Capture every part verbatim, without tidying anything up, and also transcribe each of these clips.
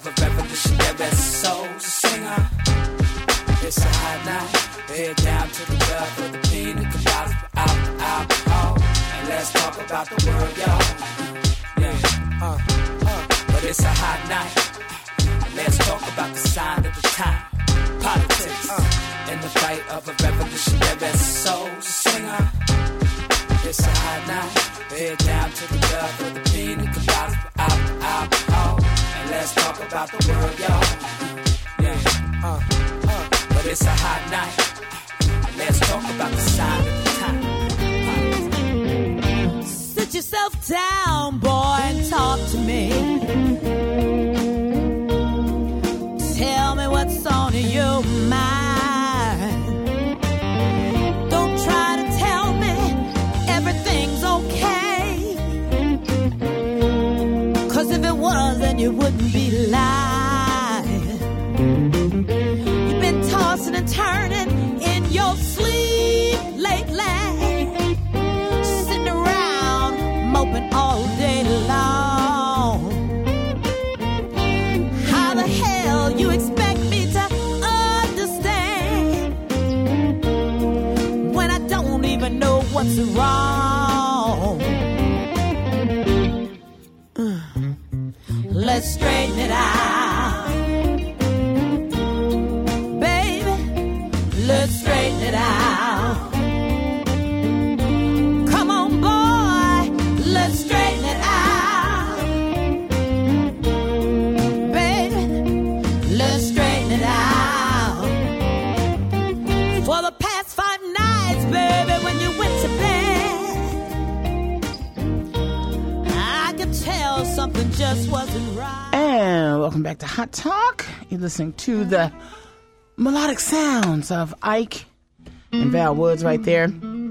of a revolutionary soul singer. It's a hot night, head down to the well for the pina colada out alcohol. And let's talk about the world, y'all. Yeah, uh, uh, but it's a hot night. Let's talk about the sign of the time, politics, uh, and the fight of a revolutionary soul singer. It's a hot night, head down to the well for the pina colada out alcohol. And let's talk about the world, y'all. Yeah, uh, uh, but it's a hot night. Let's talk about the sign of the time. Sit yourself down, boy, and talk to me. Tell me what's on your mind. Don't try to tell me everything's okay. 'Cause if it was, then you wouldn't be lying. You've been tossing and turning in your sleep lately, sitting around moping all day long. How the hell you expect me to understand when I don't even know what's wrong? Let's straighten it out, baby. Let's straighten it out. Come on, boy. Let's straighten it out, baby. Let's straighten it out. For the past five nights, baby, when you went to bed, I could tell something just wasn't right. And welcome back to Hot Talk. You're listening to the melodic sounds of Ike and Val Woods right there.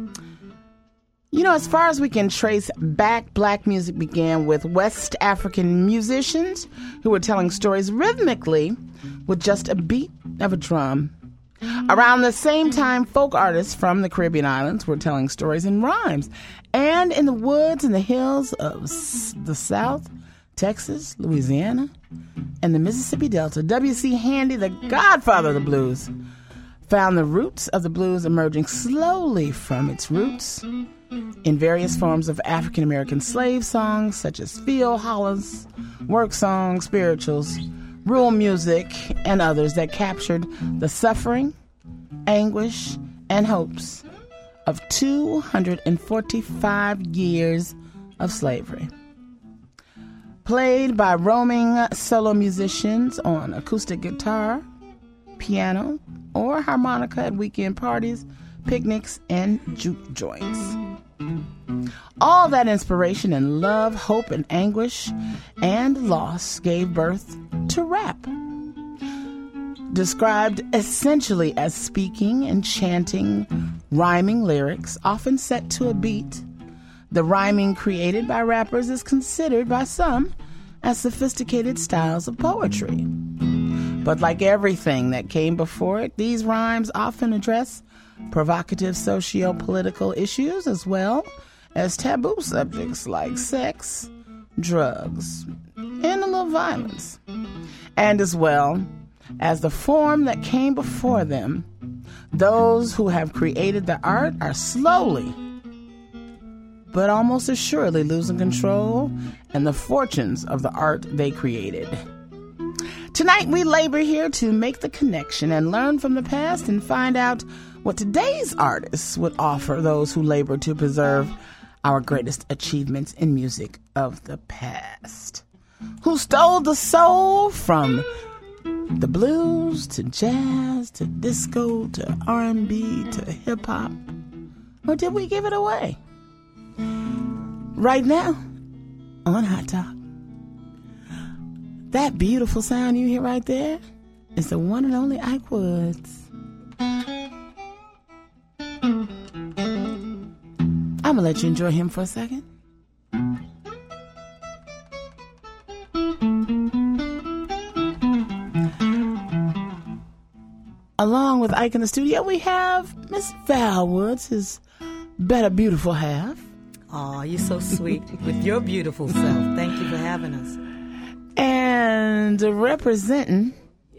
You know, as far as we can trace back, black music began with West African musicians who were telling stories rhythmically with just a beat of a drum. Around the same time, folk artists from the Caribbean islands were telling stories in rhymes. And in the woods and the hills of the South, Texas, Louisiana, and the Mississippi Delta, W C Handy, the godfather of the blues, found the roots of the blues emerging slowly from its roots in various forms of African-American slave songs such as field hollers, work songs, spirituals, rural music, and others that captured the suffering, anguish, and hopes of two hundred forty-five years of slavery. Played by roaming solo musicians on acoustic guitar, piano, or harmonica at weekend parties, picnics, and juke joints. All that inspiration and love, hope, and anguish and loss gave birth to rap. Described essentially as speaking and chanting, rhyming lyrics, often set to a beat, the rhyming created by rappers is considered by some as sophisticated styles of poetry. But like everything that came before it, these rhymes often address provocative socio-political issues as well as taboo subjects like sex, drugs, and a little violence. And as well as the form that came before them, those who have created the art are slowly but almost assuredly losing control and the fortunes of the art they created. Tonight we labor here to make the connection and learn from the past and find out what today's artists would offer those who labor to preserve our greatest achievements in music of the past. Who stole the soul from the blues to jazz to disco to R and B to hip-hop? Or did we give it away? Right now, on Hot Talk, that beautiful sound you hear right there is the one and only Ike Woods. I'm going to let you enjoy him for a second. Along with Ike in the studio, we have Miss Val Woods, his better beautiful half. Oh, you're so sweet with your beautiful self. Thank you for having us. And And representing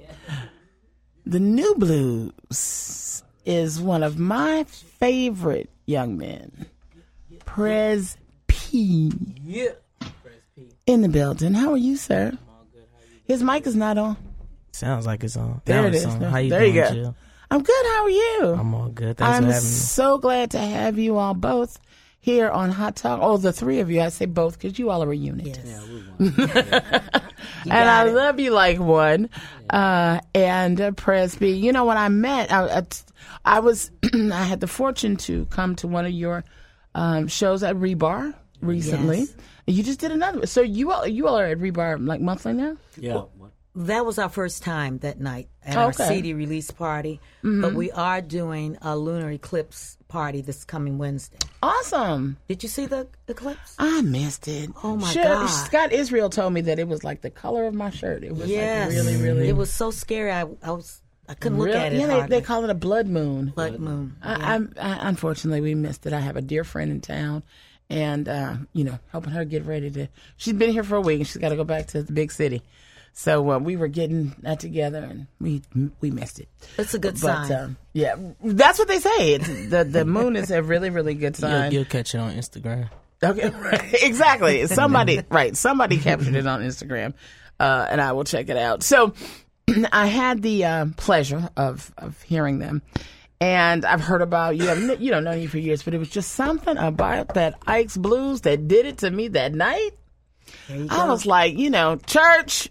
the New Blues is one of my favorite young men, Prez P. Yeah. In the building. How are you, sir? His mic is not on. Sounds like it's on. There Now it it's is. on. How you there doing, you go. Jill? I'm good. How are you? I'm all good. Thanks I'm for having me. so glad to have you all both here on Hot Talk. Oh, the three of you. I say both because you all are a unit. Yes. Yeah, we won. And I it. love you like one. Uh, and uh, Presby, you know, when I met, I, I, I was, I had the fortune to come to one of your um, shows at Rebar recently. Yes. You just did another. So you all, you all are at Rebar like monthly now? Yeah. That was our first time that night at Okay. our C D release party. But we are doing a lunar eclipse party this coming Wednesday. Awesome. Did you see the eclipse? I missed it. Oh, my Sure, God. Scott Israel told me that it was like the color of my shirt. It was Yes. like really, really. It was so scary. I, I was I couldn't look really, at it. yeah, they, hardly. they call it a blood moon. Blood moon. I, Yeah. I'm, I, unfortunately, we missed it. I have a dear friend in town, and uh, you know, helping her get ready to. She's been here for a week, and she's got to go back to the big city. So uh, we were getting that together, and we we missed it. It's a good But sign. um, yeah, that's what they say. It's, the the moon is a really really good You'll, sign. you'll catch it on Instagram. Okay, right. Exactly. Somebody, right? Somebody captured it on Instagram, uh, and I will check it out. So, I had the uh, pleasure of of hearing them, and I've heard about you. I've, you don't know you for years, but it was just something about that Ike's Blues that did it to me that night. There you I go. was like, you know, church.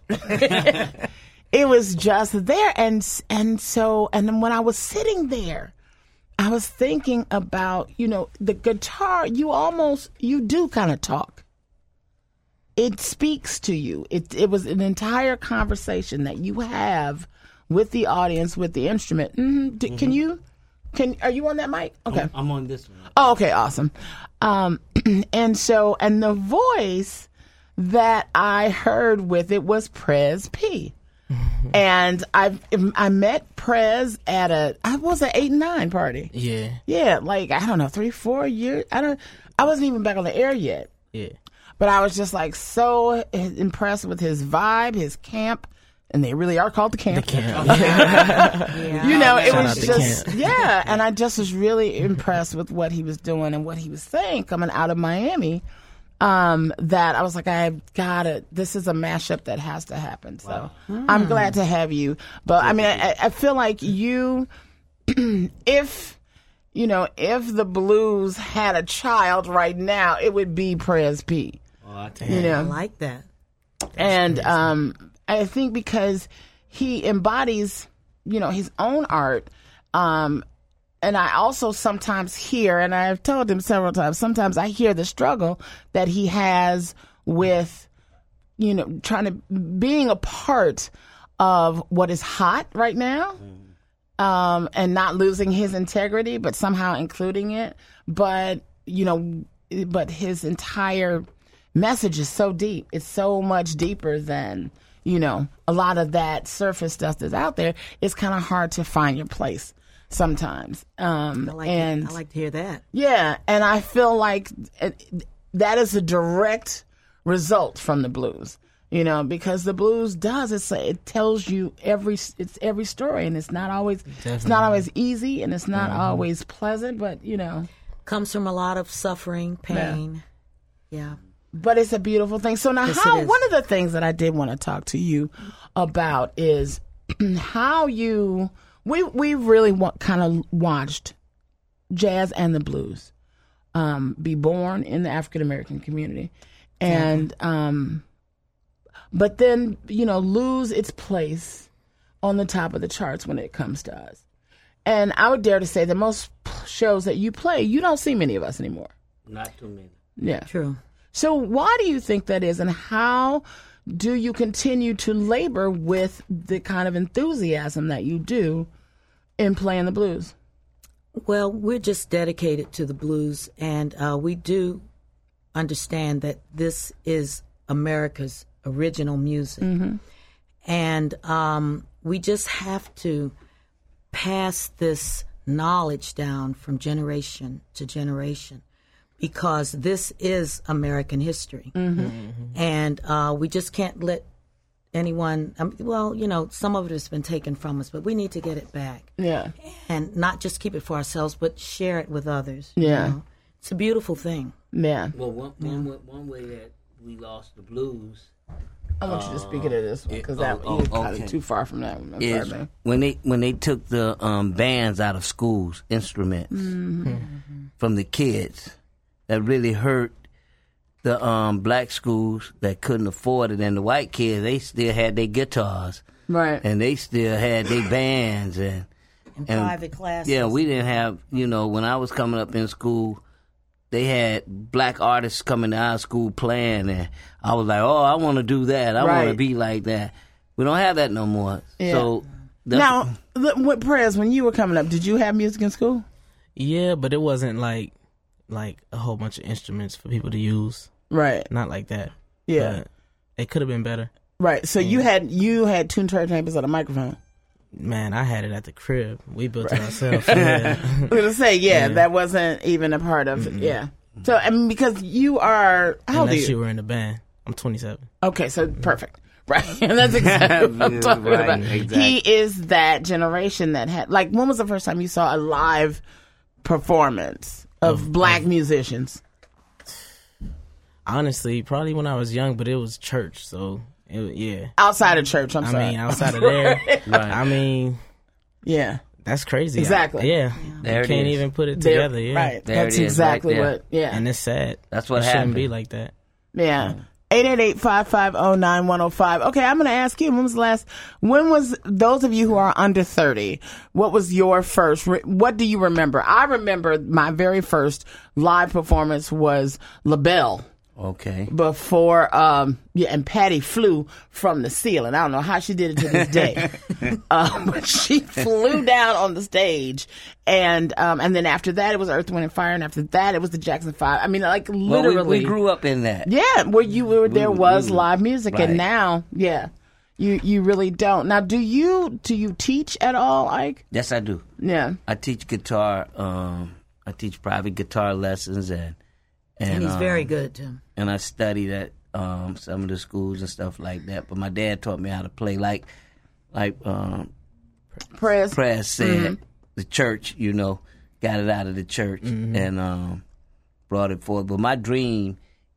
It was just there, and and so, and then when I was sitting there, I was thinking about, you know, the guitar. You almost, you do kind of talk. It speaks to you. It it was an entire conversation that you have with the audience, with the instrument. Mm-hmm. D- Can you? Can are you on that mic? Okay. I'm, I'm on this one. Oh, okay, awesome. Um, and so, and the voice that I heard with it was Prez P. And I I met Prez at a I was an eight and nine party. Yeah. Yeah, like I don't know, three, four years. I don't. I wasn't even back on the air yet. Yeah. But I was just like so impressed with his vibe, his camp, and they really are called the camp. The camp. Yeah. You know, it Shout was out to just Camp. yeah, and I just was really impressed with what he was doing and what he was saying coming out of Miami. Um, that I was like, I've got to. This is a mashup that has to happen. So I'm glad to have you. But I mean, I, I feel like you, if you know, if the blues had a child right now, it would be Prez P. Oh, I tell you. You know, I like that. and um, I think because he embodies, you know, his own art. Um, and I also sometimes hear, and I've told him several times, sometimes I hear the struggle that he has with, you know, trying to, being a part of what is hot right now. Um, and not losing his integrity, but somehow including it. But, you know, but his entire message is so deep. It's so much deeper than, you know, a lot of that surface stuff that's out there. It's kind of hard to find your place sometimes. Um, I like and it. I like to hear that. yeah, and I feel like it, that is a direct result from the blues, you know, because the blues does it's it tells you every it's every story, and it's not always it's not Definitely. always easy, and it's not always pleasant, but you know, Comes from a lot of suffering, pain. Yeah. but it's a beautiful thing. So now, Yes, how it is. one of the things that I did want to talk to you about is how you we we really want, kind of watched jazz and the blues um, be born in the African American community, and um, but then you know lose its place on the top of the charts when it comes to us. And I would dare to say that most shows that you play, you don't see many of us anymore. Not too many. Yeah. True. So why do you think that is, and how do you continue to labor with the kind of enthusiasm that you do in playing the blues? Well, we're just dedicated to the blues, and uh, we do understand that this is America's original music. And um, we just have to pass this knowledge down from generation to generation, because this is American history. And uh, we just can't let anyone, um, well, you know, some of it has been taken from us, but we need to get it back. Yeah. And not just keep it for ourselves, but share it with others. you Yeah. know. It's a beautiful thing. Yeah. Well, one, one, way- one way that we lost the blues I want you to speak into this one because that oh, you're oh, kind of okay. too far from that one. I'm is sorry, man. when they when they took the um, bands out of schools, instruments from the kids. That really hurt the um, black schools that couldn't afford it, and the white kids, they still had their guitars, Right. and they still had their bands and. In And, private classes. Yeah, we didn't have, you know, when I was coming up in school, they had black artists coming to our school playing, and I was like, oh, I want to do that. I want Right. to be like that. We don't have that no more. Yeah. So that's, Now, look, with Prez, when you were coming up, did you have music in school? Yeah, but it wasn't like like a whole bunch of instruments for people to use. Right. Not like that. Yeah. But it could have been better. Right. So you had you had two turntables and a microphone. Man, I had it at the crib. We built it ourselves. Yeah. I was gonna say, yeah, Yeah. that wasn't even a part of it. Yeah. So I mean, because you are how old are Unless you? you were in the band. I'm twenty-seven. Okay, so perfect. Right. And that's exactly what I'm Yeah, talking right, about. exactly. He is that generation that had like when was the first time you saw a live performance of black musicians? Honestly, probably when I was young, but it was church, so it, yeah. Outside of church, I'm I sorry. mean, outside of there, Right. I mean, Yeah. that's crazy. Exactly. I- yeah. There You it can't is. even put it There- together. Yeah. Right. There That's it is, right exactly there. what yeah. And it's sad. That's what it shouldn't happened. be like that. Yeah. eight eight eight, five five zero, nine one zero five. Okay, I'm going to ask you, when was the last, when was, those of you who are under thirty, what was your first, re- what do you remember? I remember my very first live performance was LaBelle. Okay. Before, um, yeah, and Patty flew from the ceiling. I don't know how she did it to this day. um, but she flew down on the stage. And, um, and then after that, it was Earth, Wind, and Fire. And after that, it was the Jackson Five. I mean, like, Well, literally. we, we grew up in that. Yeah, where you were, there We- was we- live music, right. and now, yeah, you you really don't. Now, do you do you teach at all, Ike? Yes, I do. Yeah, I teach guitar. Um, I teach private guitar lessons, and and, And he's um, very good, too. and I studied at um, some of the schools and stuff like that. But my dad taught me how to play, like like um, Press. Press said, Mm-hmm. the church, you know, got it out of the church and um, brought it forward. But my dream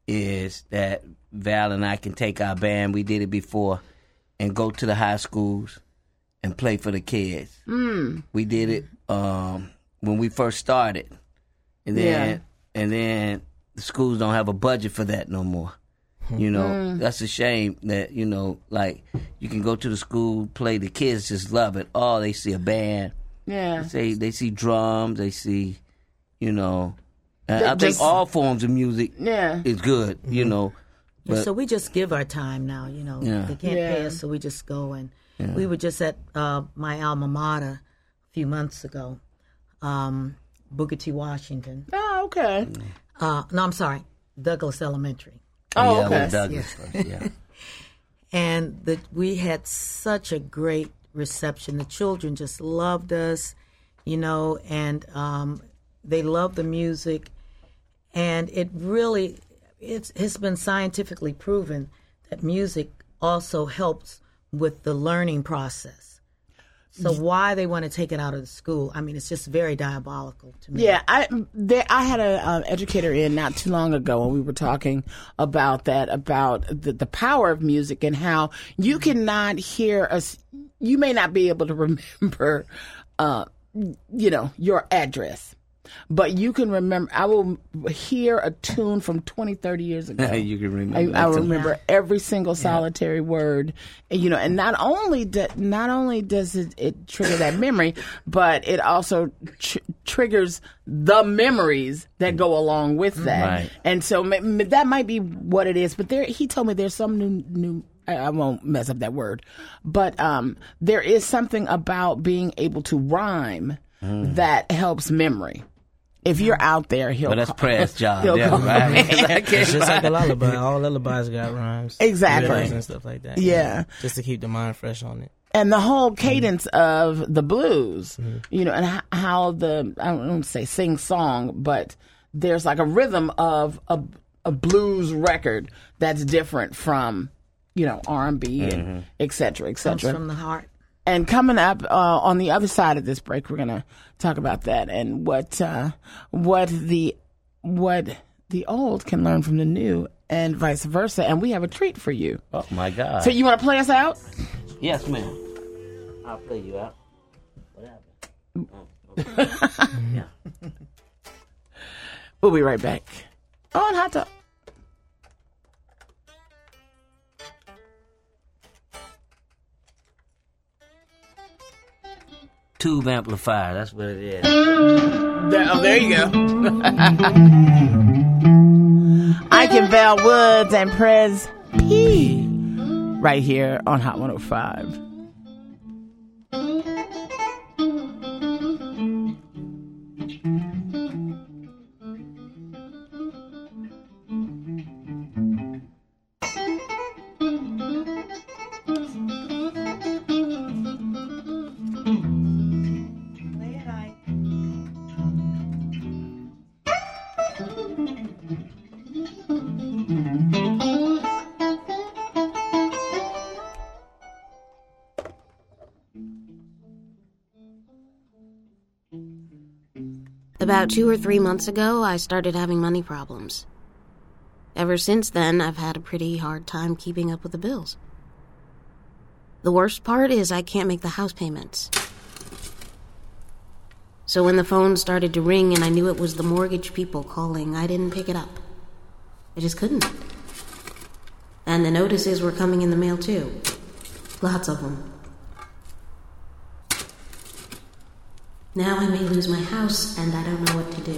is that Val and I can take our band, we did it before, and go to the high schools and play for the kids. Mm. We did it um, when we first started. And then, Yeah. and then the schools don't have a budget for that no more. You know, Mm. that's a shame that, you know, like, you can go to the school, play, the kids just love it. Oh, they see a band. Yeah, They, they see drums, they see, you know. And They I think just- all forms of music yeah. is good, you know. Yeah, But, so we just give our time now, you know. Yeah. They can't Yeah. pay us, so we just go. And we were just at uh, my alma mater a few months ago, um, Booker T. Washington. Oh, okay. Uh, no, I'm sorry, Douglas Elementary. Oh, yeah, okay. with Douglas first, yeah. And the, we had such a great reception. The children just loved us, you know, and um, they loved the music. And it really, it's, it's been scientifically proven that music also helps with the learning process. So why they want to take it out of the school, I mean, it's just very diabolical to me. Yeah, I there, I had an um, educator in not too long ago, and we were talking about that, about the, the power of music and how you cannot hear us. You may not be able to remember, uh, you know, your address, but you can remember. I will hear a tune from twenty, thirty years ago. You can remember I, that I too. remember every single solitary word, and, you know, and not only do, not only does it, it trigger that memory, but it also tr- triggers the memories that go along with that. Right. And so m- m- that might be what it is. But there, he told me there's some new new. I I won't mess up that word, but um, there is something about being able to rhyme that helps memory. If you're out there, he'll. But that's call- Press' job, he'll yeah, call- right? It's just like a lullaby. All lullabies got rhymes. Exactly. Riddles and stuff like that. Yeah. Just to keep the mind fresh on it. And the whole cadence of the blues, Mm-hmm. you know, and h- how the, I don't want to say sing song, but there's like a rhythm of a, a blues record that's different from you know, R and B and Mm-hmm. et cetera, et Comes cetera. from the heart. And coming up uh, on the other side of this break, we're gonna talk about that and what uh, what the what the old can learn from the new, and vice versa. And we have a treat for you. Oh my God! So you want to play us out? Yes, ma'am. I'll play you out. What happened? Yeah. We'll be right back on Hot Talk. Tube amplifier. That's what it is. There, oh, there you go. Ike and Val Woods and Prez P right here on Hot one oh five. About two or three months ago, I started having money problems. Ever since then, I've had a pretty hard time keeping up with the bills. The worst part is I can't make the house payments. So when the phone started to ring and I knew it was the mortgage people calling, I didn't pick it up. I just couldn't. And the notices were coming in the mail too. Lots of them. Now I may lose my house, and I don't know what to do.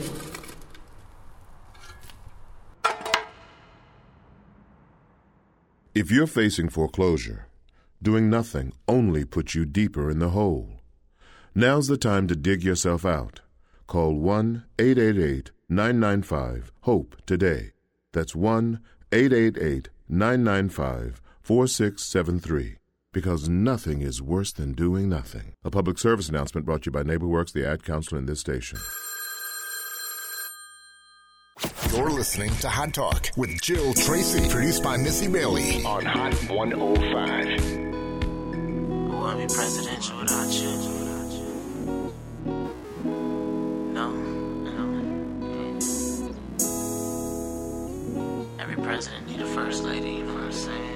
If you're facing foreclosure, doing nothing only puts you deeper in the hole. Now's the time to dig yourself out. Call one eight eight eight, nine nine five, HOPE today. That's one eight eight eight, nine nine five, four six seven three. Because nothing is worse than doing nothing. A public service announcement brought to you by NeighborWorks, the ad counselor in this station. You're listening to Hot Talk with Jill Tracy, produced by Missy Bailey on Hot one oh five. I want to be presidential without you. No, no. Every president need a first lady, you know what I'm saying?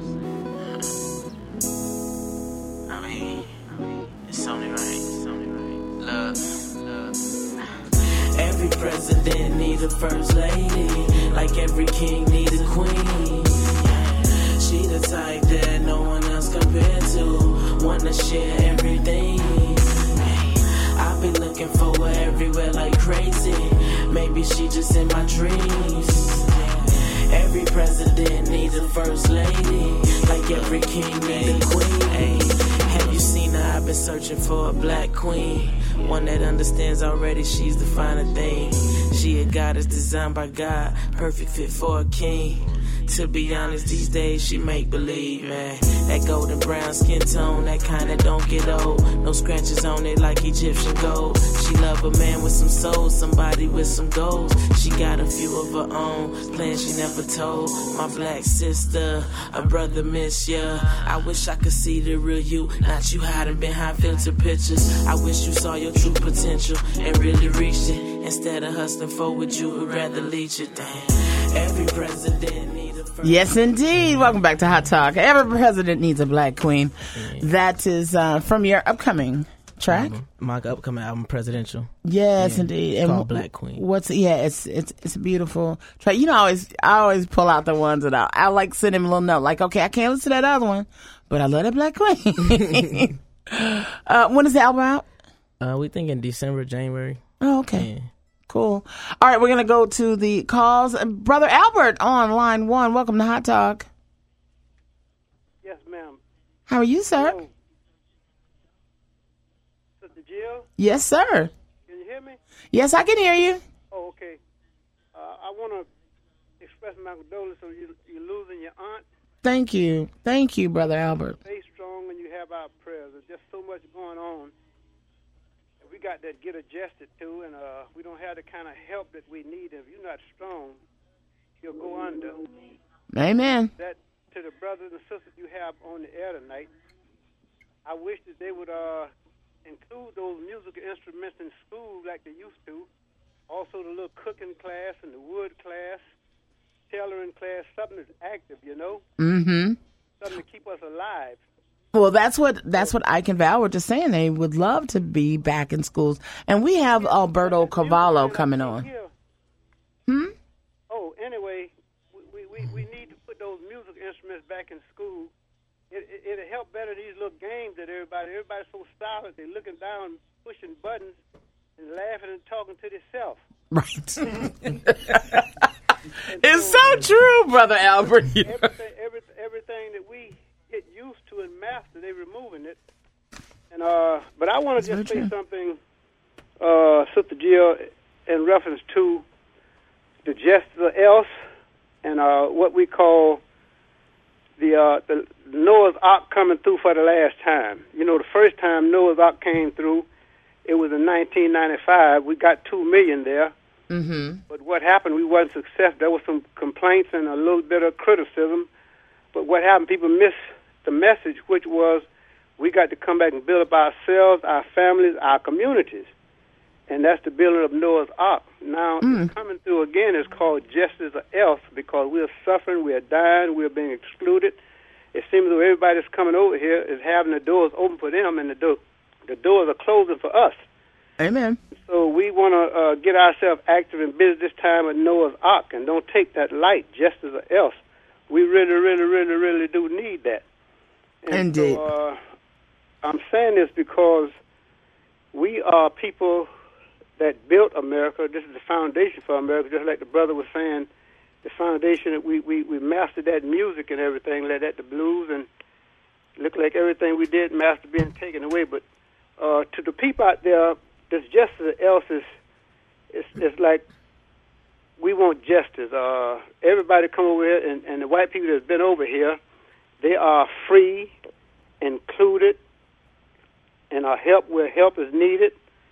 I mean, it's only right, it's only right. Look, look. Every president need a first lady, like every king need a queen. She the type that no one else compared to, wanna share everything. I be looking for her everywhere like crazy, maybe she just in my dreams. Every president needs a first lady, like every king need a queen. Ay, have you seen her? I've been searching for a black queen, one that understands already she's the finer thing. She a goddess designed by God, perfect fit for a king. To be honest, these days she make believe, man. That golden brown skin tone, that kind that don't get old. No scratches on it like Egyptian gold. She love a man with some soul, somebody with some goals. She got a few of her own plans she never told. My black sister, a brother miss ya. I wish I could see the real you, not you hiding behind filter pictures. I wish you saw your true potential and really reached it. Instead of hustling forward, you would rather leech it. Damn, every president needs a first. Yes, indeed. Welcome back to Hot Talk. Every president needs a black queen. That is uh, from your upcoming track. Mm-hmm. My upcoming album, Presidential. Yes, Yeah, indeed. it's And called w- Black Queen. What's yeah? It's it's it's a beautiful track. You know, I always I always pull out the ones that I, I like. Send him a little note, like, okay, I can't listen to that other one, but I love that Black Queen. uh, when is the album out? Uh, we think in December, January. Oh, okay. Yeah. Cool. All right, we're going to go to the calls. Brother Albert on line one. Welcome to Hot Talk. Yes, ma'am. How are you, sir? Hello. Sister Jill, Yes, sir. can you hear me? Yes, I can hear you. Oh, okay. Uh, I want to express my condolences on you, you losing your aunt. Thank you. Thank you, Brother Albert. Stay strong and you have our prayers. There's just so much going on. And we got to get adjusted to, and uh, we don't have the kind of help that we need. If you're not strong, you'll go under. Amen. That to the brothers and sisters you have on the air tonight. I wish that they would uh, include those musical instruments in school like they used to. Also the little cooking class and the wood class, tailoring class, something that's active, you know? Mm-hmm. Something to keep us alive. Well, that's what that's what Ike and Val were just saying. They would love to be back in schools. And we have Alberto Cavallo coming on. Hmm? Oh, anyway, we, we, we need to put those musical instruments back in school. It, it, it'll help better these little games that everybody, everybody's so silent. They're looking down, pushing buttons, and laughing and talking to themselves. Right. It's so true, Brother Albert. everything, every, everything that we get used to and master, they're removing it. And uh, but I want to just say true. something, uh, Sister Jill, in reference to the just the else and uh, what we call the, uh, the Noah's Ark coming through for the last time. You know, the first time Noah's Ark came through, it was in nineteen ninety-five. We got two million there. Mm-hmm. But what happened, we wasn't successful. There was some complaints and a little bit of criticism. But what happened, people missed the message, which was we got to come back and build up ourselves, our families, our communities. And that's the building of Noah's Ark. Now, Mm. it's coming through again. It's called Justice or Else, because we're suffering, we're dying, we're being excluded. It seems as though everybody that's coming over here is having the doors open for them, and the, do- the doors are closing for us. Amen. So we want to uh, get ourselves active and busy this time at Noah's Ark, and don't take that light, Justice or Else. We really, really, really, really do need that. And Indeed. So, uh, I'm saying this because we are people that built America. This is the foundation for America, just like the brother was saying, the foundation that we, we, we mastered that music and everything, like that, the blues, and look like everything we did master being taken away. But uh, to the people out there, this justice else is, it's, it's like we want justice. Uh, everybody come over here, and, and the white people that's been over here, they are free, included, and our help where help is needed,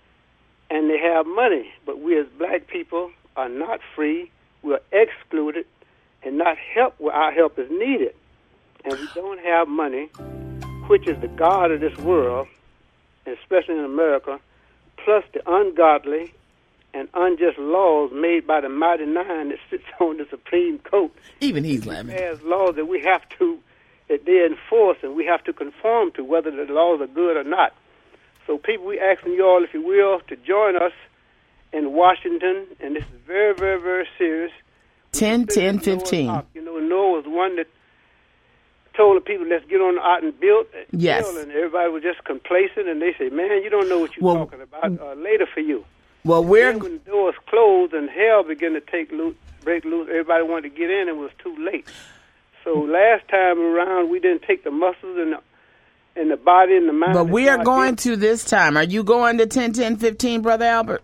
and they have money. But we as black people are not free. We're excluded and not help where our help is needed. And we don't have money, which is the God of this world, especially in America, plus the ungodly and unjust laws made by the mighty nine that sits on the Supreme Court. Even he's laughing. There's laws that we have to, that they enforce, and we have to conform to, whether the laws are good or not. So people, we asking you all, if you will, to join us in Washington, and this is very, very, very serious. ten, ten, fifteen. You know, Noah was the one that told the people, let's get on the ark and build. Yes. Build, and everybody was just complacent, and they say, man, you don't know what you're well, talking about. Uh, later for you. Well, we're... Then when the doors closed and hell began to take loose, break loose, everybody wanted to get in, and it was too late. So last time around, we didn't take the muscles and the, and the body and the mind. But we are going to this time. Are you going to ten, ten, fifteen, Brother Albert?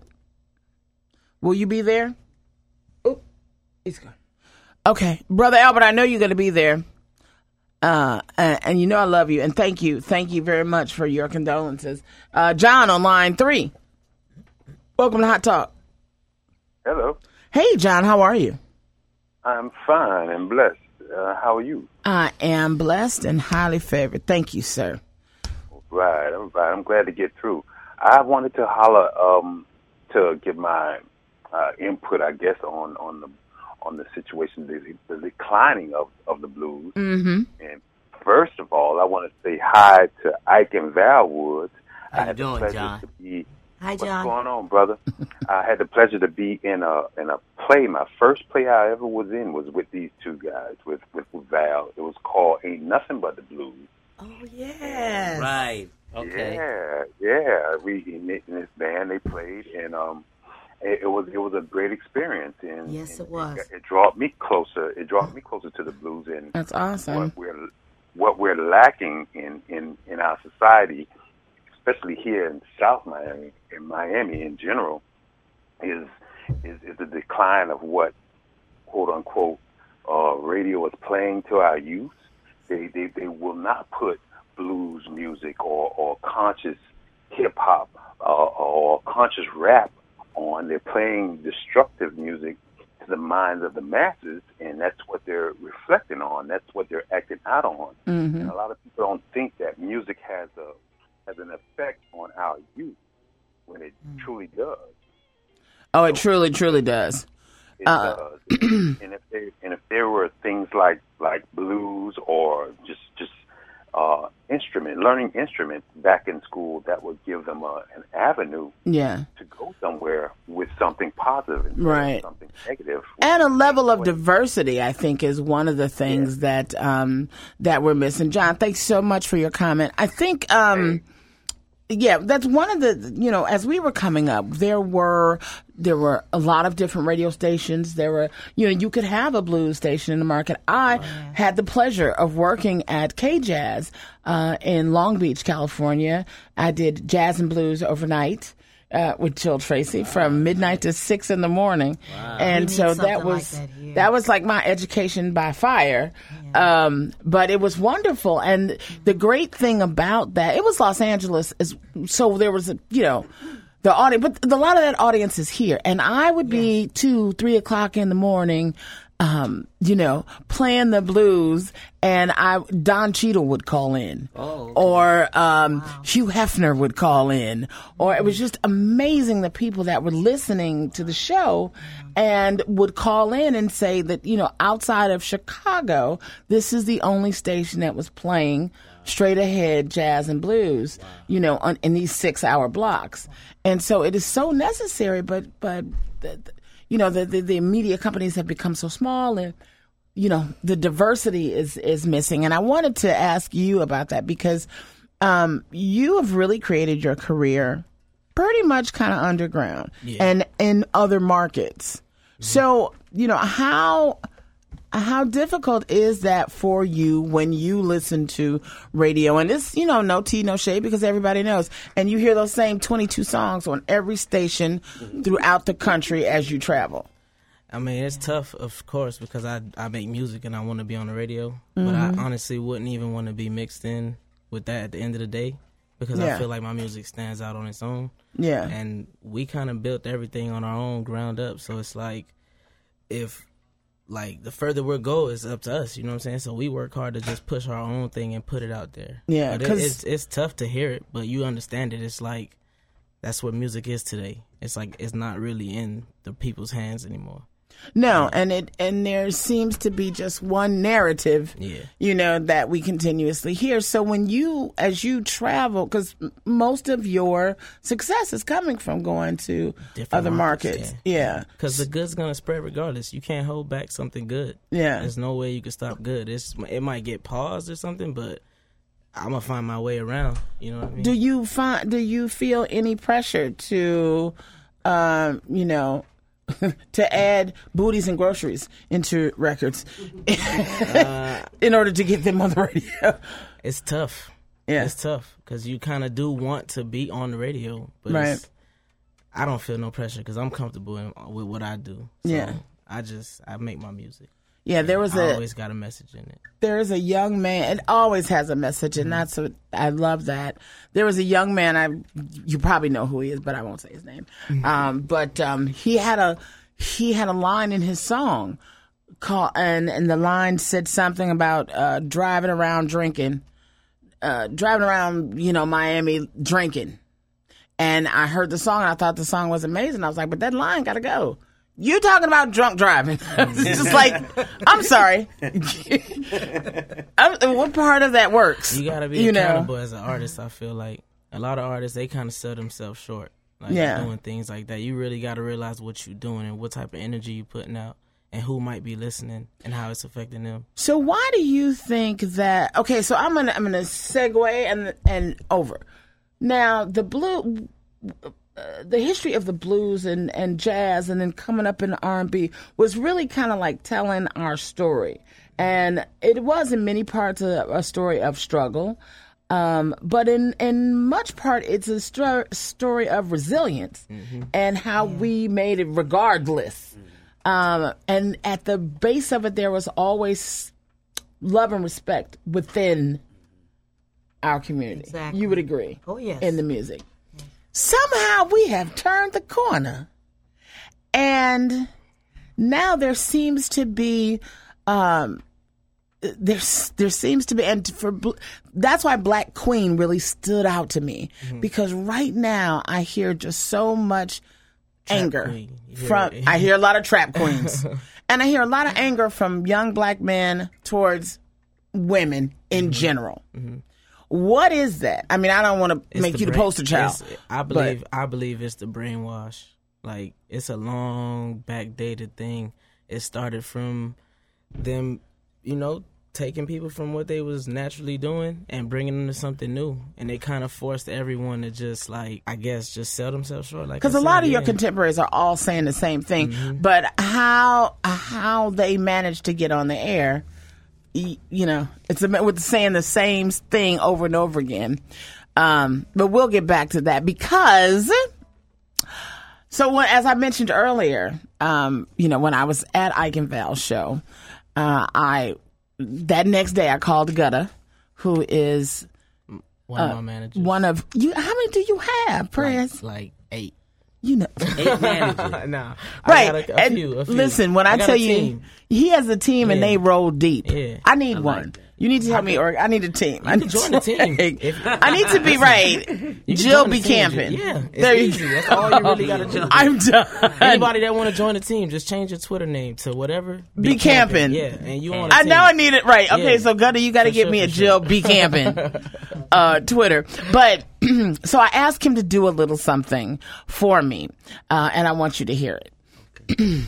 Will you be there? Oh, he's gone. Okay. Brother Albert, I know you're going to be there. Uh, and, and you know I love you. And thank you. Thank you very much for your condolences. Uh, John on line three. Welcome to Hot Talk. Hello. Hey, John. How are you? I'm fine and blessed. Uh, how are you? I am blessed and highly favored. Thank you, sir. Right. I'm, right. I'm glad to get through. I wanted to holler um, to give my uh, input, I guess, on, on the on the situation, the, the declining of, of the blues. Mm-hmm. And first of all, I want to say hi to Ike and Val Woods. How I you had doing, the pleasure John? to be, Hi, what's John. going on, brother? I had the pleasure to be in a in a play. My first play I ever was in was with these two guys, with, with, with Val. It was called Ain't Nothing But the Blues. Oh, yes. Right. Okay. Yeah, yeah. We in this band they played, and um, it, it was it was a great experience. And Yes, and it was. It, it brought me closer. It brought me closer to the blues, and That's awesome. what we're what we're lacking in, in, in our society, especially here in South Miami, in Miami in general, is is, is the decline of what quote unquote uh, radio is playing to our youth. They they, they will not put blues music or, or conscious hip hop uh, or conscious rap on. They're playing destructive music to the minds of the masses, and that's what they're reflecting on. That's what they're acting out on. Mm-hmm. And a lot of people don't think that music has a has an effect on our youth when it mm. truly does. Oh, it so, truly, truly does. It uh, does. and if there, and if there were things like like blues or just just uh, instrument learning instruments back in school, that would give them a, an avenue yeah. to go somewhere with something positive instead right. of something negative. And a level of diversity, I think, is one of the things yeah. that um, that we're missing. John, thanks so much for your comment. I think. Um, hey. Yeah, that's one of the, you know, as we were coming up, there were there were a lot of different radio stations. There were, you know, you could have a blues station in the market. I oh, yeah. had the pleasure of working at K-Jazz uh, in Long Beach, California. I did jazz and blues overnight. Uh, with Jill Tracy wow. from midnight to six in the morning. Wow. And so that was like that, that was like my education by fire. Yeah. Um, but it was wonderful. And the great thing about that, it was Los Angeles. Is, so there was, a, you know, the audience, but a lot of that audience is here. And I would be yes. two, three o'clock in the morning, um, you know, playing the blues, and I Don Cheadle would call in, oh, okay. or um, wow. Hugh Hefner would call in, or it was just amazing the people that were listening to the show and would call in and say that, you know, outside of Chicago, this is the only station that was playing straight ahead jazz and blues, wow. you know, on, in these six hour blocks. And so it is so necessary, but but. The, the, You know, the, the the media companies have become so small, and, you know, the diversity is, is missing. And I wanted to ask you about that because um, you have really created your career pretty much kind of underground yeah. and in other markets. Mm-hmm. So, you know, how how difficult is that for you when you listen to radio? And it's, you know, no tea, no shade, because everybody knows. And you hear those same twenty-two songs on every station throughout the country as you travel. I mean, it's tough, of course, because I, I make music and I want to be on the radio. Mm-hmm. But I honestly wouldn't even want to be mixed in with that at the end of the day, because yeah. I feel like my music stands out on its own. Yeah. And we kind of built everything on our own ground up. So it's like, if... Like, the further we go is up to us, you know what I'm saying? So we work hard to just push our own thing and put it out there. Yeah, but it, it's it's tough to hear it, but you understand it. It's like, that's what music is today. It's like, it's not really in the people's hands anymore. No, and it and there seems to be just one narrative, yeah. you know, that we continuously hear. So when you, as you travel, because most of your success is coming from going to Different other markets, yeah, because yeah. the good's gonna spread regardless. You can't hold back something good. Yeah, there's no way you can stop good. It's it might get paused or something, but I'm gonna find my way around. You know what I mean? Do you find? Do you feel any pressure to, um, you know? to add booties and groceries into records uh, in order to get them on the radio? It's tough. Yeah. It's tough because you kind of do want to be on the radio, but right. it's, I don't feel no pressure because I'm comfortable in, with what I do. So yeah. I just, I make my music. Yeah, there was I a always got a message in it. There is a young man. It always has a message, and mm-hmm. that's what I love. That there was a young man. I you probably know who he is, but I won't say his name. Mm-hmm. Um, but um, he had a he had a line in his song, called, and and the line said something about uh, driving around drinking, uh, driving around, you know, Miami drinking. And I heard the song, and I thought the song was amazing. I was like, but that line got to go. You talking about drunk driving. It's just like, I'm sorry. I'm, what part of that works? You got to be you accountable know? as an artist, I feel like. A lot of artists, they kind of sell themselves short. Like yeah. doing things like that. You really got to realize what you're doing and what type of energy you're putting out and who might be listening and how it's affecting them. So why do you think that, okay, so I'm going to I'm gonna segue and and over. Now, the blue... Uh, the history of the blues and, and jazz and then coming up in the R and B was really kind of like telling our story. And it was in many parts a, a story of struggle. Um, but in, in much part, it's a sto- story of resilience mm-hmm. and how yeah. we made it regardless. Mm-hmm. Um, and at the base of it, there was always love and respect within our community. Exactly. You would agree? Oh, yes. In the music. Somehow we have turned the corner, and now there seems to be, um, there's there seems to be, and for that's why Black Queen really stood out to me mm-hmm. because right now I hear just so much trap anger from. I hear a lot of trap queens, and I hear a lot of anger from young Black men towards women in mm-hmm. general. Mm-hmm. What is that? I mean, I don't want to make you brain, the poster child. I believe I believe it's the brainwash. Like, it's a long backdated thing. It started from them, you know, taking people from what they was naturally doing and bringing them to something new. And they kind of forced everyone to just, like, I guess, just sell themselves short. Like, because a lot of yeah. your contemporaries are all saying the same thing. Mm-hmm. But how how they managed to get on the air, you, you know, it's with saying the same thing over and over again. Um, but we'll get back to that because... So when, as I mentioned earlier, um, you know, when I was at Ike and Val's show, uh, I that next day I called Gutta, who is one of uh, my managers. One of you. How many do you have, Prez? Like, like eight. You know, eight managers. nah, right. I got a, a, few, a few. Listen, when I, I tell you, team. he has a team yeah. and they roll deep. Yeah. I need I one. Like You need to help me, or I need a team. You I need can join the team. If, I need to be right. Jill be camping. Yeah, it's there easy. You That's all you really got to do. I'm done. Anybody that want to join the team, just change your Twitter name to whatever. Be, be camping. camping. Yeah, and you on. I team. know I need it right. Okay, yeah. so Gutta, you got to give sure, me a sure. Jill be camping uh, Twitter. But so I asked him to do a little something for me, uh, and I want you to hear it.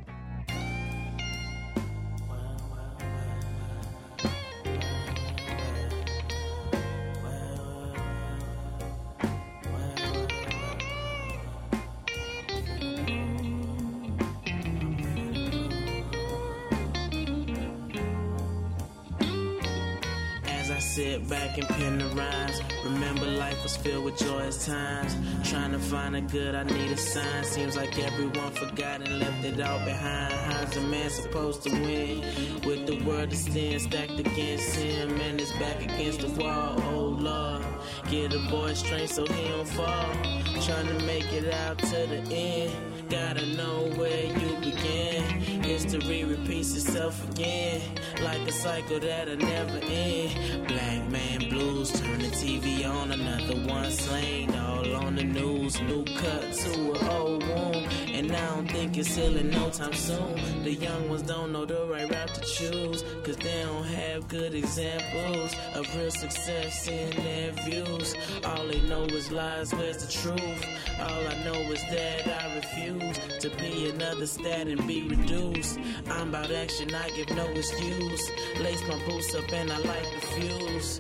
Sit back and pen the rhymes. Remember life was filled with joyous times. Trying to find a good, I need a sign. Seems like everyone forgot and left it all behind. How's a man supposed to win? With the world to stand stacked against him and his back against the wall. Oh Lord, get a boy strength so he don't fall. Trying to make it out to the end. Gotta know where you begin. History repeats itself again, like a cycle that'll never end. Black man blues, turn the T V on, another one slain, all on the news. New cut to an old wound, and I don't think it's healing no time soon. The young ones don't know the right route to choose, cause they don't have good examples of real success in their views. All they know is lies, where's the truth? All I know is that I refuse to be another stat and be reduced. I'm about action, I give no excuse. Lace my boots up and I light the fuse.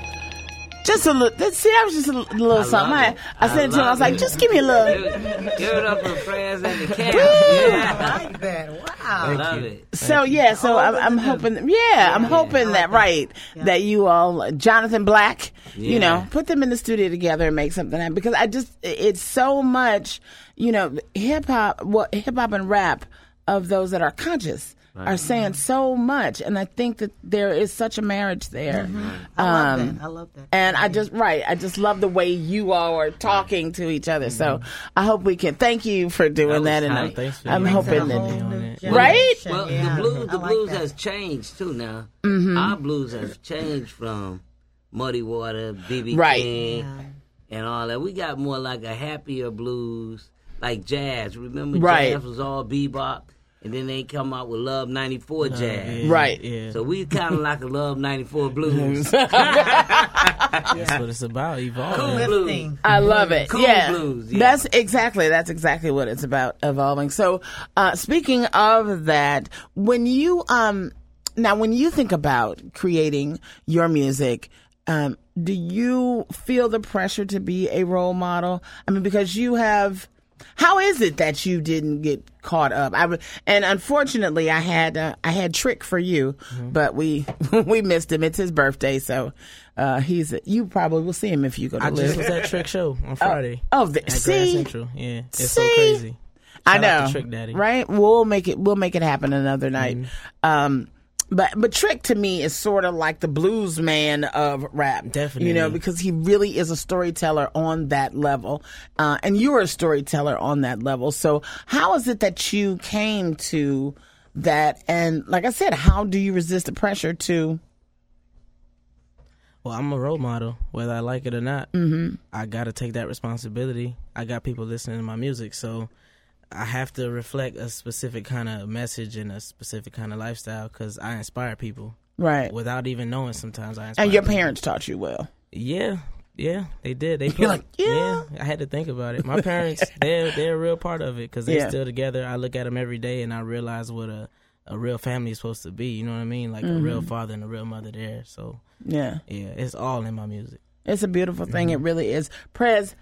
Just a little. See, that was just a little I something. I, I, I said it to him. I was like, just give me a little. Give it up for Prez and the camp. Yeah, I like that. Wow. I love it. So yeah, so I'm, I'm hoping. Yeah, yeah, I'm hoping that right yeah. that you all, Jonathan Black, yeah. you know, put them in the studio together and make something happen. Because I just, it's so much, you know, hip hop, what hip hop and rap of those that are conscious. Right. Are saying so much, and I think that there is such a marriage there. Mm-hmm. I um, love that. I love that. And I just right, I just love the way you all are talking right. to each other. Mm-hmm. So I hope we can. Thank you for doing that, that and I, I'm hoping that right. Well, yeah, the blues, the like blues that. has changed too now. Mm-hmm. Our blues has changed from Muddy Water, B B right. King, yeah. and all that. We got more like a happier blues, like jazz. Remember, right. jazz was all bebop. And then they come out with Love ninety-four Jazz. Yeah, right. Yeah. So we kind of like a Love ninety-four blues. That's what it's about, evolving. Cool blues. I love it. Cool yeah. blues. Yeah. That's exactly, that's exactly what it's about, evolving. So uh, speaking of that, when you, um, now when you think about creating your music, um, do you feel the pressure to be a role model? I mean, because you have... How is it that you didn't get caught up? I, and unfortunately, I had uh, I had Trick for you, mm-hmm. but we we missed him. It's his birthday, so uh, he's you probably will see him if you go to. I live. just was at Trick show on Friday. Oh, oh the, at see, Grand Central. Yeah, it's see? so crazy. Shout I know, out to Trick Daddy. Right? We'll make it. We'll make it happen another night. Mm-hmm. Um, But but Trick to me is sort of like the blues man of rap. Definitely. You know, because he really is a storyteller on that level. Uh, and you're a storyteller on that level. So how is it that you came to that? And like I said, how do you resist the pressure to... Well, I'm a role model, whether I like it or not. Mm-hmm. I got to take that responsibility. I got people listening to my music, so I have to reflect a specific kind of message and a specific kind of lifestyle because I inspire people. Right. Without even knowing sometimes I inspire And your people. parents taught you well. Yeah, yeah, they did. They You're like, yeah. I had to think about it. My parents, they're, they're a real part of it because they're Yeah. still together. I look at them every day and I realize what a, a real family is supposed to be. You know what I mean? Like Mhm. a real father and a real mother there. So, Yeah. yeah, it's all in my music. It's a beautiful thing. It really is. Prez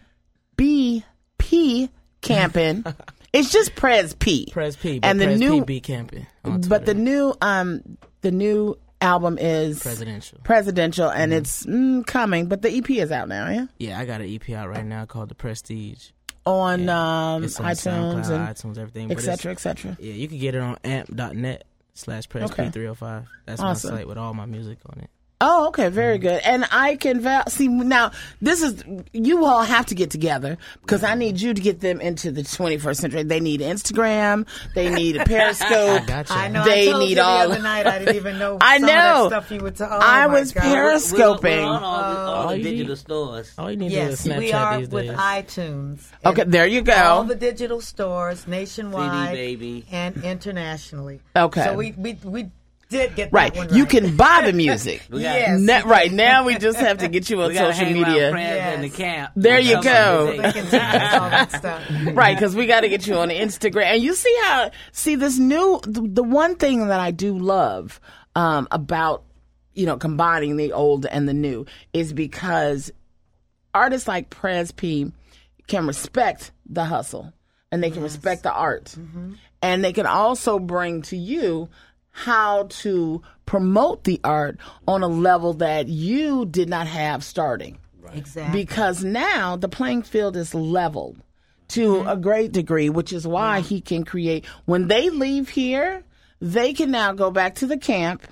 B P Camping. It's just Prez P. Prez P, but and the Prez new P be camping. on but the Twitter. new um the new album is Presidential. Presidential, and it's mm, coming. But the E P is out now, yeah. Yeah, I got an E P out right now called The Prestige. On um It's on iTunes SoundCloud, and iTunes, everything. but et it's- cetera, et cetera. Yeah, you can get it on amp dot net slash Prez Okay. P three oh five. That's Awesome. my site with all my music on it. Oh, okay, very good. And I can val- see now. This is you all have to get together because I need you to get them into the twenty-first century. They need Instagram. They need a Periscope. I gotcha. I know. They I told need you all. the other night. I didn't even know. I some know. Of that stuff you would tell. Oh, I my was God. periscoping. We're, we're on all the, all All the you need- digital stores. All you need Yes, to do is Snapchat we are these with days. iTunes. Okay, there you go. All the digital stores nationwide, C D baby. and internationally. Okay. So we we we did get Right, that one right. you can buy the music. We got- Yes. Ne- right now, we just have to get you on We gotta social hang around media. Prez in the Yes. camp. There you Some go. of the They things. can teach us all that stuff. Right, because we got to get you on Instagram. And you see how, see this new, the, the one thing that I do love um, about, you know, combining the old and the new is because artists like Prez P can respect the hustle and they can respect the art. And they can also bring to you how to promote the art on a level that you did not have starting. Exactly. Because now the playing field is leveled to a great degree, which is why he can create. When they leave here, they can now go back to the camp,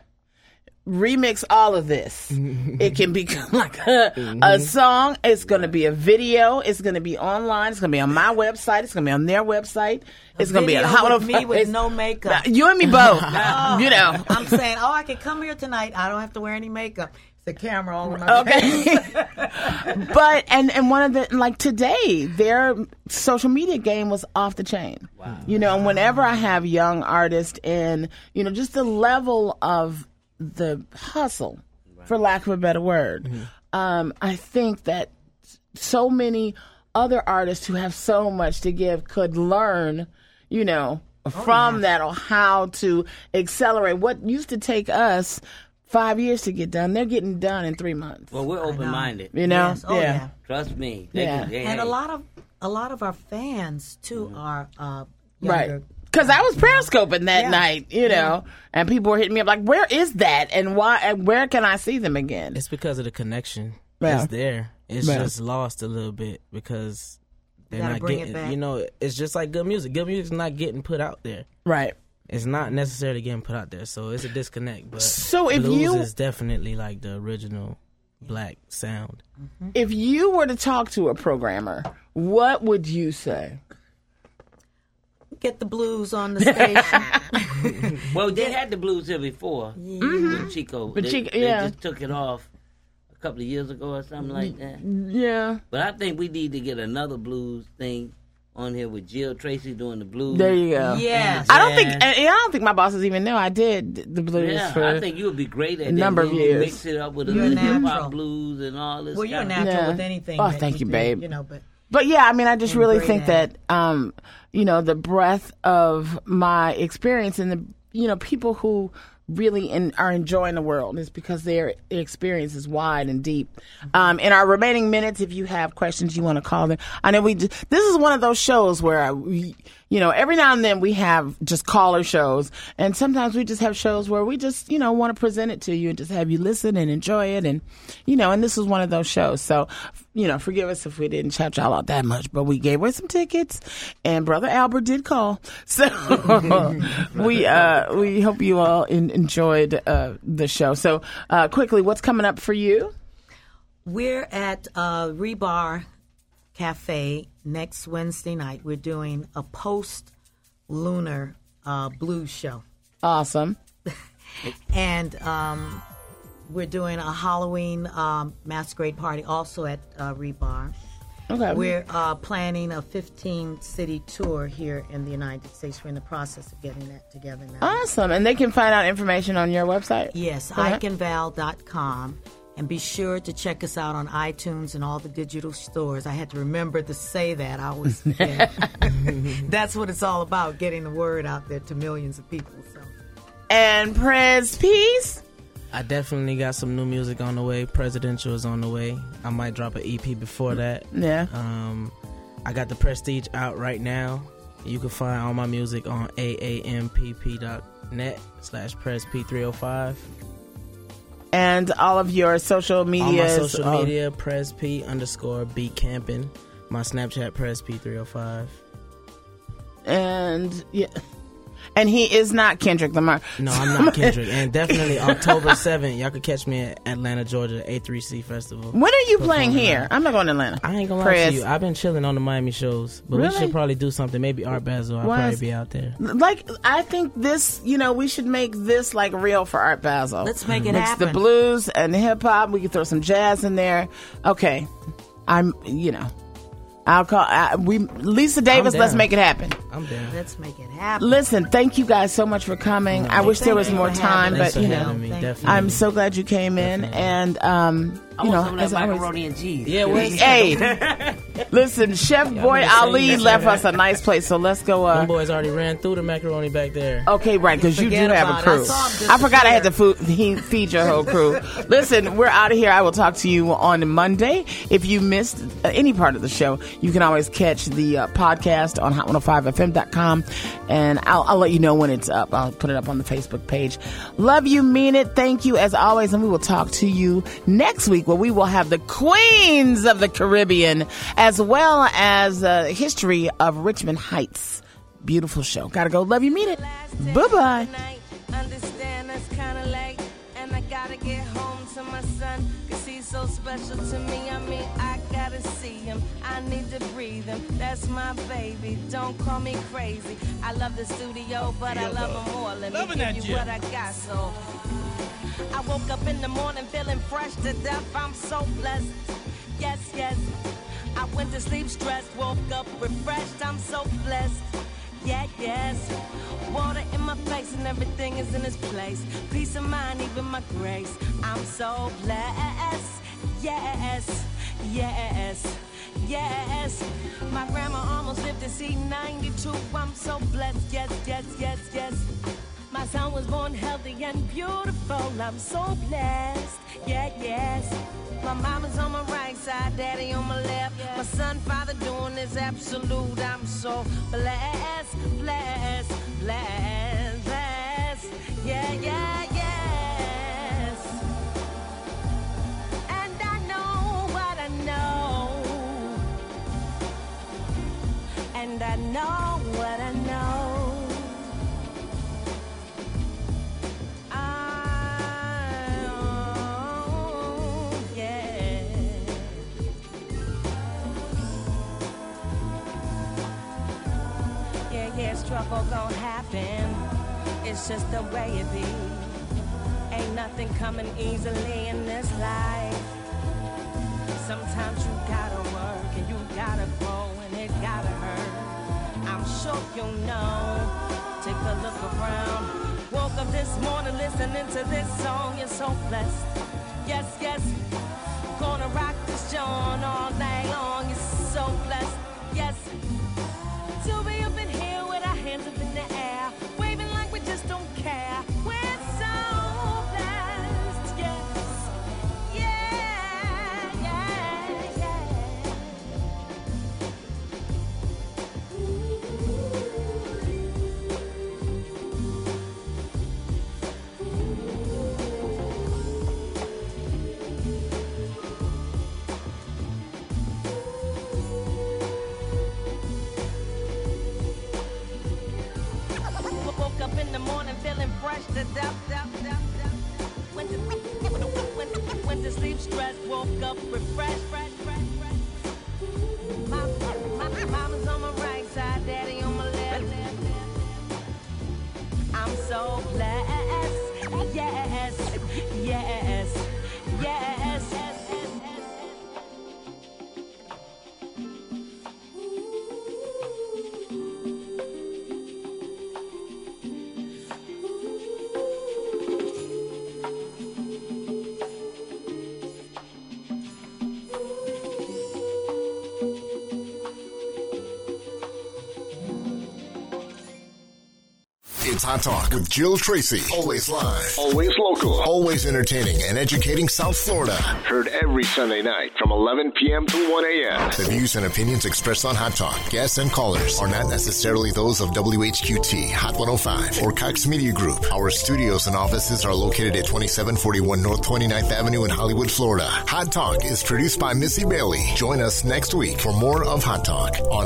remix all of this. It can become like a, a song. It's going to be a video. It's going to be online. It's going to be on my website. It's going to be on their website. It's going to be a Video how with me with no makeup. You and me both. Oh, You know. I'm saying, oh, I can come here tonight. I don't have to wear any makeup. It's the camera all in my Okay. face. But and and one of the like today their social media game was off the chain. Wow. You know, and whenever I have young artists in, you know, just the level of the hustle, for lack of a better word, Mm-hmm. um, I think that so many other artists who have so much to give could learn, you know, from that or how to accelerate what used to take us five years to get done. They're getting done in three months. Well, we're open minded. You know, Yes. Oh, yeah. Trust me. They Yeah. can- they- And a hey. lot of a lot of our fans too are uh, right. younger. Because I was periscoping that Yeah. night, you know, and people were hitting me up like, "Where is that? And why? And where can I see them again?" It's because of the connection. Yeah. It's there. It's Yeah. just lost a little bit because they're Gotta not bring it getting. back. You know, it's just like good music. Good music's not getting put out there. Right. It's not necessarily getting put out there, so it's a disconnect. But So if blues you- is definitely like the original black sound. If you were to talk to a programmer, what would you say? Get the blues on the station. Well, they had the blues here before. With Chico. But they, Chico- they yeah. just took it off a couple of years ago or something like that. Yeah. But I think we need to get another blues thing on here with Jill Tracy doing the blues. There you go. Yes. I don't think. Yeah. I I don't think my bosses even know I did the blues Yeah, for. I think you would be great at a that. number of Then years. Mix it up with a You're little hip natural. hop blues and all this Well, you're stuff. natural Yeah. with anything. Oh, that thank you, do, babe. You know, but But yeah, I mean, I just And really great think at that, um, you know, the breadth of my experience and the, you know, people who really in, are enjoying the world is because their experience is wide and deep. Um, in our remaining minutes, if you have questions you want to call them, I know we. Just, this is one of those shows where we, you know, every now and then we have just caller shows, and sometimes we just have shows where we just, you know, want to present it to you and just have you listen and enjoy it. And, you know, and this was one of those shows. So, you know, forgive us if we didn't shout y'all out that much, but we gave away some tickets, and Brother Albert did call. So we uh, we hope you all in, enjoyed uh, the show. So uh, quickly, what's coming up for you? We're at uh, Rebar Cafe next Wednesday night. We're doing a post-lunar uh, blues show. Awesome. And um, we're doing a Halloween um, masquerade party also at uh, Rebar. Okay. We're uh, planning a fifteen-city tour here in the United States. We're in the process of getting that together now. Awesome. And they can find out information on your website? Yes, uh-huh. ike and val dot com. And be sure to check us out on iTunes and all the digital stores. I had to remember to say that. I always forget. That's what it's all about, getting the word out there to millions of people. So. And Prez Peace? I definitely got some new music on the way. Presidential is on the way. I might drop an E P before that. Yeah. Um, I got the Prestige out right now. You can find all my music on A A M P P dot net slash Prez P three oh five. And all of your social media. All my social oh. media, PrezP underscore B Campin. My Snapchat, Prez P three oh five. And yeah. And he is not Kendrick Lamar. No, I'm not Kendrick. And definitely October seventh, y'all can catch me at Atlanta, Georgia, A three C Festival. When are you playing here? I'm not going to Atlanta. I ain't going to lie to you. I've been chilling on the Miami shows. But really? We should probably do something. Maybe Art Basel. I'll Was, probably be out there. Like, I think this, you know, we should make this, like, real for Art Basel. Let's make it Mix happen. the blues and the hip-hop. We can throw some jazz in there. Okay. I'm, you know. I'll call. I, we Lisa Davis. Let's make it happen. I'm down. Let's make it happen. Listen, thank you guys so much for coming. No, I wish there was more time, but you know, me, I'm so glad you came in. Definitely. And um, you know, as macaroni always, and cheese. Yeah, well, hey, listen, Chef Boy Ali left us a nice place, so let's go. Uh, Them boys already ran through the macaroni back there. Okay, right, because you do have a crew. I, I forgot I had to food, feed your whole crew. Listen, we're out of here. I will talk to you on Monday. If you missed any part of the show, you can always catch the uh, podcast on hot one oh five f m dot com, and I'll, I'll let you know when it's up. I'll put it up on the Facebook page. Love you, mean it. Thank you as always, and we will talk to you next week where we will have the Queens of the Caribbean as well as uh, history of Richmond Heights. Beautiful show. Gotta go. Love you, mean it. Bye-bye. Understand that's kind of late, and I gotta get home to my son, cause he's so special to me. I mean, I gotta see him, I need to breathe him. That's my baby, don't call me crazy. I love the studio, but I love him more. Let me give you what I got, so I woke up in the morning feeling fresh to death. I'm so blessed, yes, yes. I went to sleep stressed, woke up refreshed. I'm so blessed, yeah, yes. Water in my face and everything is in its place. Peace of mind, even my grace. I'm so blessed, yes, yes, yes. My grandma almost lived to see ninety-two. I'm so blessed, yes, yes, yes, yes. My son was born healthy and beautiful. I'm so blessed, yeah, yes. My mama's on my right side, daddy on my left. My son, father doing this absolute. I'm so blessed, blessed, blessed, blessed. Yeah, yeah, yes. And I know what I know. And I know what I know. Yeah, struggle gon' happen. It's just the way it be. Ain't nothing coming easily in this life. Sometimes you gotta work and you gotta grow and it gotta hurt. I'm sure you know. Take a look around. Woke up this morning listening to this song. You're so blessed. Yes, yes. Gonna rock this joint all day long. You're so blessed. Yes. To be up in here with our hands up in the air, waving like we just don't care. We're so blessed, yes, yeah, yeah, yeah. in the morning feeling fresh to death, death, death, death. Went to, went, went to sleep stressed, woke up refreshed, fresh, fresh, fresh. My, my, my mama's on my right side, daddy on my left. I'm so blessed, yes, yes, yes. It's Hot Talk with Jill Tracy. Always live. Always local. Always entertaining and educating South Florida. Heard every Sunday night from eleven p.m. to one a.m. The views and opinions expressed on Hot Talk, guests and callers, are not necessarily those of W H Q T, Hot one oh five, or Cox Media Group. Our studios and offices are located at twenty-seven forty-one North twenty-ninth Avenue in Hollywood, Florida. Hot Talk is produced by Missy Bailey. Join us next week for more of Hot Talk on